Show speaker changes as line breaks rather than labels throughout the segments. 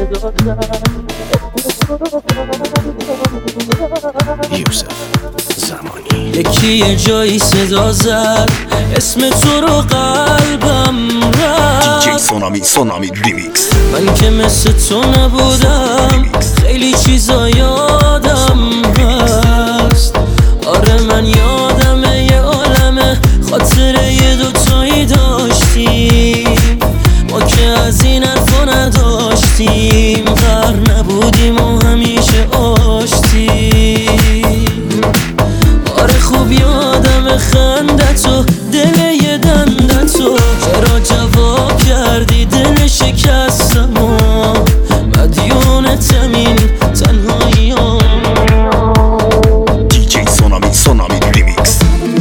یوسف زمانی.
یکی یه جایی صدا زد اسم تو رو قلبم رفت.
دیجی سونامی ریمیکس.
من که مثل تو نبودم خیلی چیزا یادم هست. آره من یادمه یه عالمه خاطره یه دوتایی داشتیم ما که از این حرفا نداشتیم. غر نبودیم و همیشه آشتیم. آره خوب یادم خندتو دل یه دندتو چرا جواب کردی دل شکستم و مدیونتم این تنهاییام.
دیجی سونامی ریمیکس.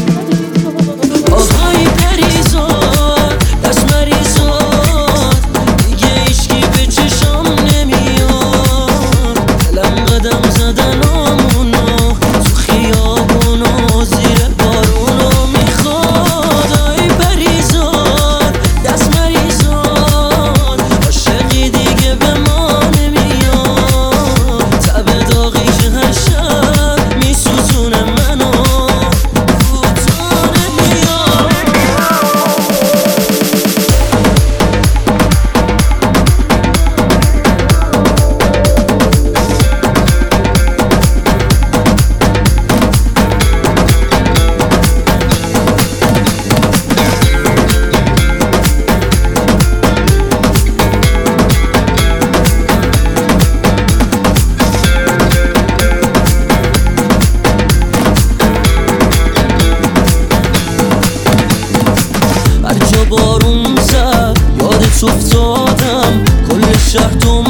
آهای پریزاد دست مریزاد دیگه ایشکی به چشم نمیاد. دلم قدم زدن آمونو تو خیابونو زیر بارونو میخواد. آهای پریزاد دست مریزاد عاشقی دیگه به ما نمیاد. تب داغی که هر شب میسوزونه منو هر جا بارون زد یادت افتادم. کل شهر تو